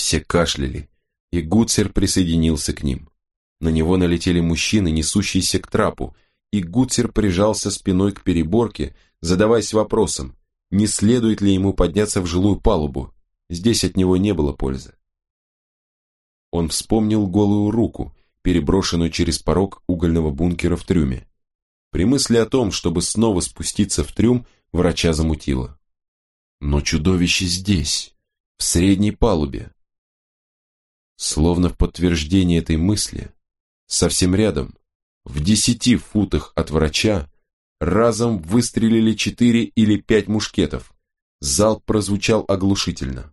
Все кашляли, и Гутцер присоединился к ним. На него налетели мужчины, несущиеся к трапу, и Гутцер прижался спиной к переборке, задаваясь вопросом, не следует ли ему подняться в жилую палубу. Здесь от него не было пользы. Он вспомнил голую руку, переброшенную через порог угольного бункера в трюме. При мысли о том, чтобы снова спуститься в трюм, врача замутило. Но чудовище здесь, в средней палубе. Словно в подтверждение этой мысли, совсем рядом, в 10 футах от врача, разом выстрелили 4 или 5 мушкетов. Залп прозвучал оглушительно.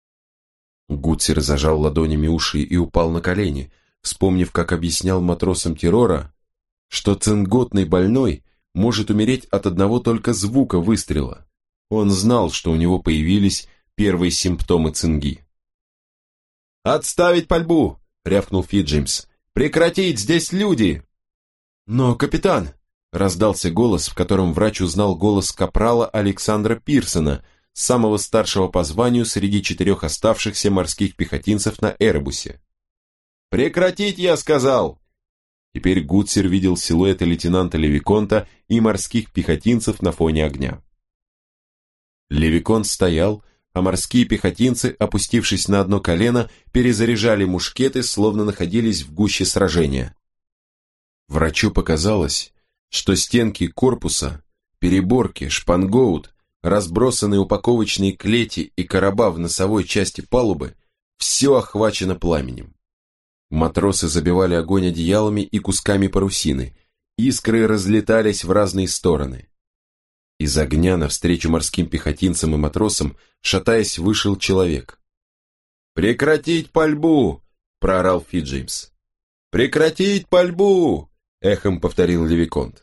Гутцер зажал ладонями уши и упал на колени, вспомнив, как объяснял матросам террора, что цинготный больной может умереть от одного только звука выстрела. Он знал, что у него появились первые симптомы цинги. «Отставить пальбу!» — рявкнул Фиджеймс. «Прекратить! Здесь люди!» «Но, капитан!» — раздался голос, в котором врач узнал голос капрала Александра Пирсона, самого старшего по званию среди 4 оставшихся морских пехотинцев на Эребусе. «Прекратить, я сказал!» Теперь Гутцер видел силуэты лейтенанта Левиконта и морских пехотинцев на фоне огня. Левиконт стоял, а морские пехотинцы, опустившись на одно колено, перезаряжали мушкеты, словно находились в гуще сражения. Врачу показалось, что стенки корпуса, переборки, шпангоут, разбросанные упаковочные клети и короба в носовой части палубы – все охвачено пламенем. Матросы забивали огонь одеялами и кусками парусины, искры разлетались в разные стороны. Из огня навстречу морским пехотинцам и матросам, шатаясь, вышел человек. «Прекратить пальбу!» – проорал Фиджеймс. «Прекратить пальбу!» – эхом повторил Левиконт.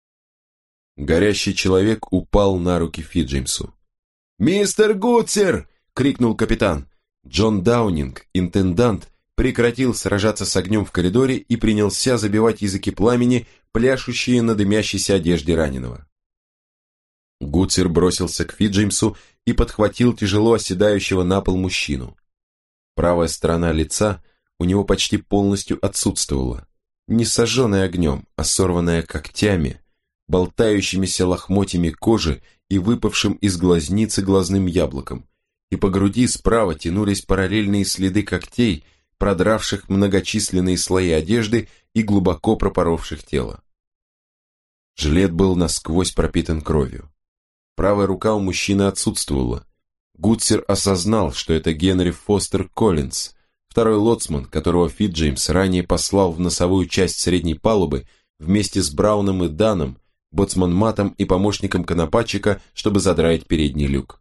Горящий человек упал на руки Фиджеймсу. «Мистер Гутцер!» – крикнул капитан. Джон Даунинг, интендант, прекратил сражаться с огнем в коридоре и принялся забивать языки пламени, пляшущие на дымящейся одежде раненого. Гутцер бросился к Фиджеймсу и подхватил тяжело оседающего на пол мужчину. Правая сторона лица у него почти полностью отсутствовала, не сожженная огнем, а сорванная когтями, болтающимися лохмотьями кожи и выпавшим из глазницы глазным яблоком, и по груди справа тянулись параллельные следы когтей, продравших многочисленные слои одежды и глубоко пропоровших тело. Жилет был насквозь пропитан кровью. Правая рука у мужчины отсутствовала. Гутцер осознал, что это Генри Фостер Коллинз, второй лоцман, которого Фиджеймс ранее послал в носовую часть средней палубы вместе с Брауном и Даном, боцман-матом и помощником конопатчика, чтобы задраить передний люк.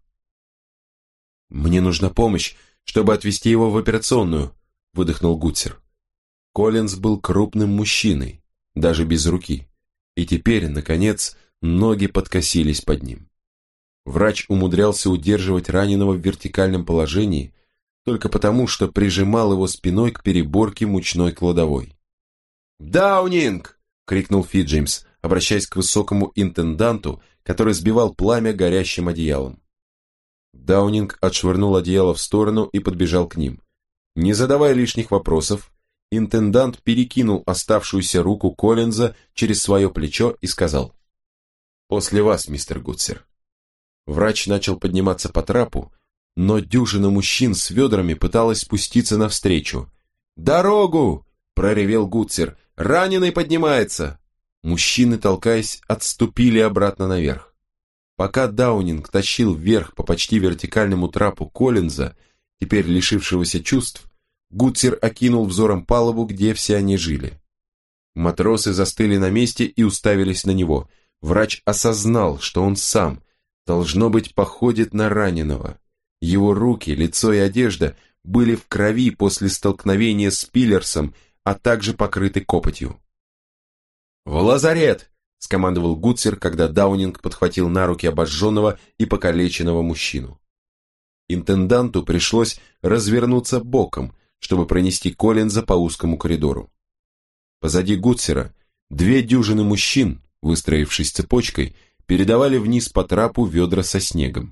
«Мне нужна помощь, чтобы отвезти его в операционную», — выдохнул Гутцер. Коллинз был крупным мужчиной, даже без руки, и теперь, наконец, ноги подкосились под ним. Врач умудрялся удерживать раненого в вертикальном положении только потому, что прижимал его спиной к переборке мучной кладовой. «Даунинг!» — крикнул Фиджеймс, обращаясь к высокому интенданту, который сбивал пламя горящим одеялом. Даунинг отшвырнул одеяло в сторону и подбежал к ним. Не задавая лишних вопросов, интендант перекинул оставшуюся руку Коллинза через свое плечо и сказал: «После вас, мистер Гутцер». Врач начал подниматься по трапу, но дюжина мужчин с ведрами пыталась спуститься навстречу. «Дорогу!» – проревел Гутцер. «Раненый поднимается!» Мужчины, толкаясь, отступили обратно наверх. Пока Даунинг тащил вверх по почти вертикальному трапу Коллинза, теперь лишившегося чувств, Гутцер окинул взором палубу, где все они жили. Матросы застыли на месте и уставились на него. Врач осознал, что он сам, должно быть, походит на раненого. Его руки, лицо и одежда были в крови после столкновения с Пиллерсом, а также покрыты копотью. «В лазарет!» – скомандовал Гутцер, когда Даунинг подхватил на руки обожженного и покалеченного мужчину. Интенданту пришлось развернуться боком, чтобы пронести Коллинза по узкому коридору. Позади Гутцера 2 дюжины мужчин, выстроившись цепочкой, передавали вниз по трапу ведра со снегом.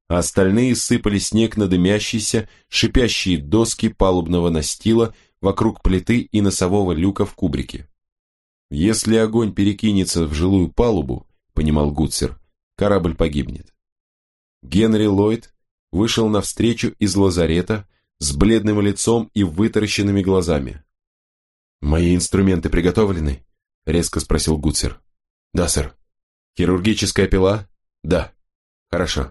а остальные сыпали снег на дымящиеся, шипящие доски палубного настила вокруг плиты и носового люка в кубрике. «Если огонь перекинется в жилую палубу, — понимал Гутцер, — корабль погибнет». Генри Ллойд вышел навстречу из лазарета с бледным лицом и вытаращенными глазами. «Мои инструменты приготовлены?» — резко спросил Гутцер. «Да, сэр». «Хирургическая пила?» «Да». «Хорошо».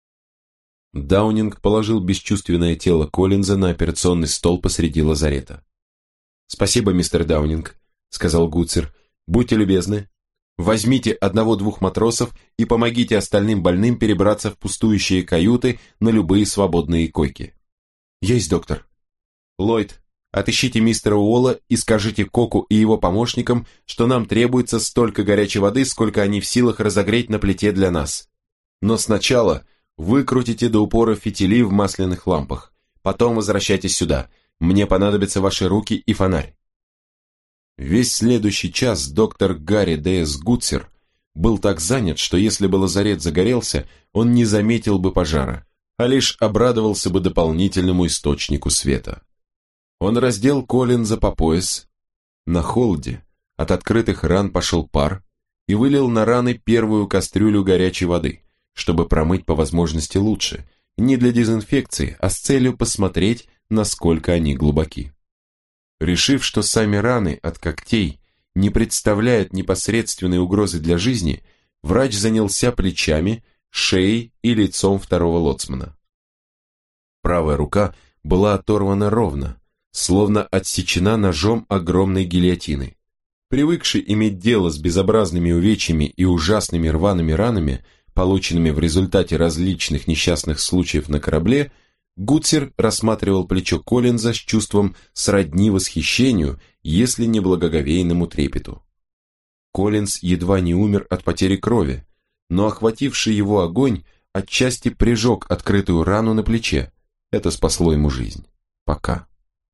Даунинг положил бесчувственное тело Коллинза на операционный стол посреди лазарета. «Спасибо, мистер Даунинг», — сказал Гутцер. «Будьте любезны. Возьмите одного-двух матросов и помогите остальным больным перебраться в пустующие каюты на любые свободные койки». «Есть, доктор». «Ллойд, отыщите мистера Уолла и скажите Коку и его помощникам, что нам требуется столько горячей воды, сколько они в силах разогреть на плите для нас. Но сначала выкрутите до упора фитили в масляных лампах. Потом возвращайтесь сюда. Мне понадобятся ваши руки и фонарь». Весь следующий час доктор Гарри Д.С. Гутцер был так занят, что если бы лазарет загорелся, он не заметил бы пожара, а лишь обрадовался бы дополнительному источнику света. Он раздел Коллинза по пояс. На холоде от открытых ран пошел пар и вылил на раны первую кастрюлю горячей воды, чтобы промыть по возможности лучше, не для дезинфекции, а с целью посмотреть, насколько они глубоки. Решив, что сами раны от когтей не представляют непосредственной угрозы для жизни, врач занялся плечами, шеей и лицом второго лоцмана. Правая рука была оторвана ровно, словно отсечена ножом огромной гильотины. Привыкший иметь дело с безобразными увечьями и ужасными рваными ранами, полученными в результате различных несчастных случаев на корабле, Гутцер рассматривал плечо Коллинза с чувством сродни восхищению, если не благоговейному трепету. Коллинз едва не умер от потери крови, но охвативший его огонь отчасти прижег открытую рану на плече. Это спасло ему жизнь. Пока.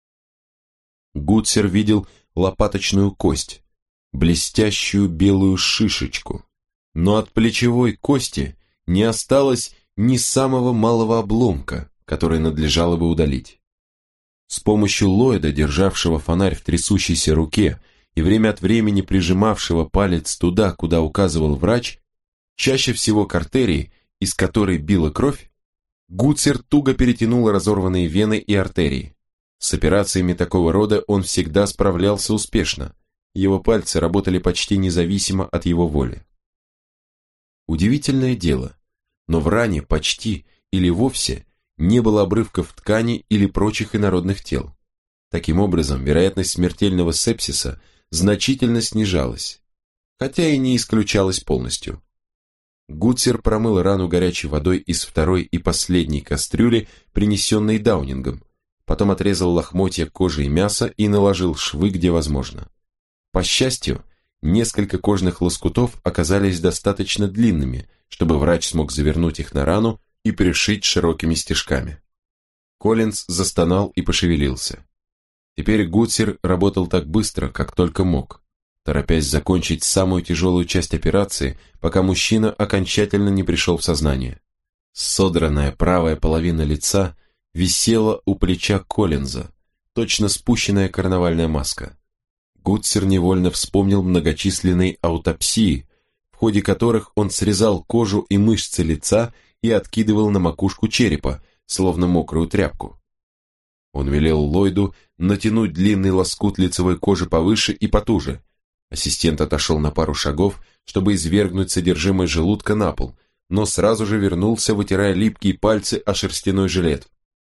Гутцер видел лопаточную кость, блестящую белую шишечку, но от плечевой кости не осталось ни самого малого обломка, который надлежало бы удалить. С помощью Ллойда, державшего фонарь в трясущейся руке и время от времени прижимавшего палец туда, куда указывал врач, чаще всего к артерии, из которой била кровь, Гутцер туго перетянул разорванные вены и артерии. С операциями такого рода он всегда справлялся успешно, его пальцы работали почти независимо от его воли. Удивительное дело, но в ране почти или вовсе не было обрывков ткани или прочих инородных тел. Таким образом, вероятность смертельного сепсиса значительно снижалась, хотя и не исключалась полностью. Гутцер промыл рану горячей водой из второй и последней кастрюли, принесенной Даунингом, потом отрезал лохмотья кожи и мяса и наложил швы, где возможно. По счастью, несколько кожных лоскутов оказались достаточно длинными, чтобы врач смог завернуть их на рану и пришить широкими стежками. Коллинз застонал и пошевелился. Теперь Гутцер работал так быстро, как только мог, торопясь закончить самую тяжелую часть операции, пока мужчина окончательно не пришел в сознание. Содранная правая половина лица висела у плеча Коллинза, точно спущенная карнавальная маска. Гутцер невольно вспомнил многочисленные аутопсии, в ходе которых он срезал кожу и мышцы лица и откидывал на макушку черепа, словно мокрую тряпку. Он велел Ллойду натянуть длинный лоскут лицевой кожи повыше и потуже. Ассистент отошел на пару шагов, чтобы извергнуть содержимое желудка на пол, но сразу же вернулся, вытирая липкие пальцы о шерстяной жилет.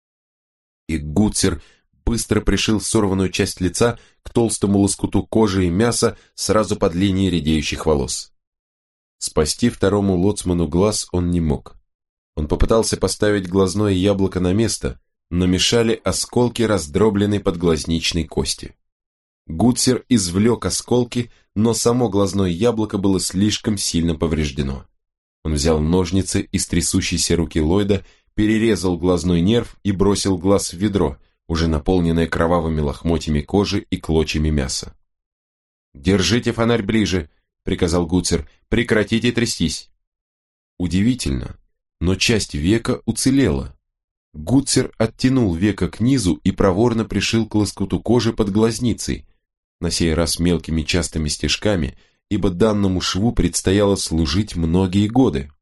И Гутцер быстро пришил сорванную часть лица к толстому лоскуту кожи и мяса сразу под линией редеющих волос. Спасти второму лоцману глаз он не мог. Он попытался поставить глазное яблоко на место, но мешали осколки раздробленной подглазничной кости. Гутцер извлек осколки, но само глазное яблоко было слишком сильно повреждено. Он взял ножницы из трясущейся руки Ллойда, перерезал глазной нерв и бросил глаз в ведро, уже наполненное кровавыми лохмотьями кожи и клочьями мяса. «Держите фонарь ближе», — приказал Гутцер, — «прекратите трястись». Удивительно, но часть века уцелела. Гутцер оттянул веко к низу и проворно пришил к лоскуту кожи под глазницей, на сей раз мелкими частыми стежками, ибо данному шву предстояло служить многие годы.